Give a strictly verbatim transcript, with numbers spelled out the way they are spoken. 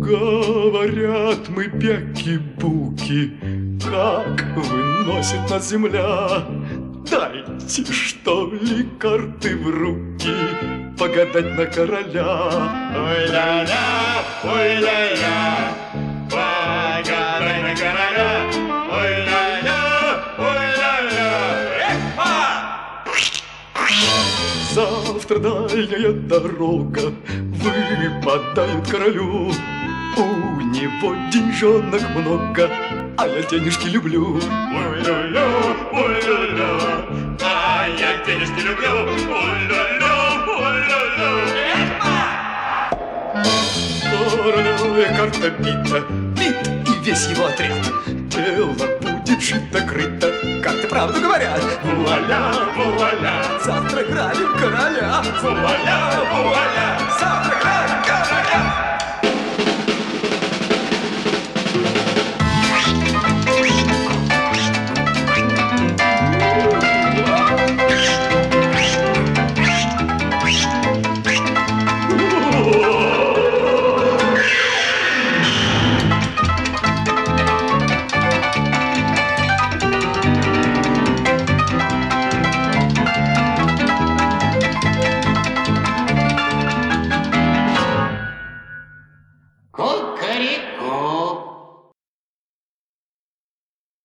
Говорят мы бяки-буки, как выносит нас земля. Дайте, что ли, карты в руки, погадать на короля. Ой-ля-ля, ой-ля-ля, погадай на короля. Ой-ля-ля, ой-ля-ля, эхо! Завтра дальняя дорога выпадает королю. У него деньжонок много, а я денежки люблю. Ой-ля-ля, ой-ля-ля, а я денежки люблю. Ой-ля-ля, ой-ля-ля, эхо! Королевая карта бита, бит и весь его отряд. Дело будет шито-крыто, карты правду говорят. Вуаля, вуаля, Завтра грабим короля. вуаля, вуаля, Завтра грабим короля.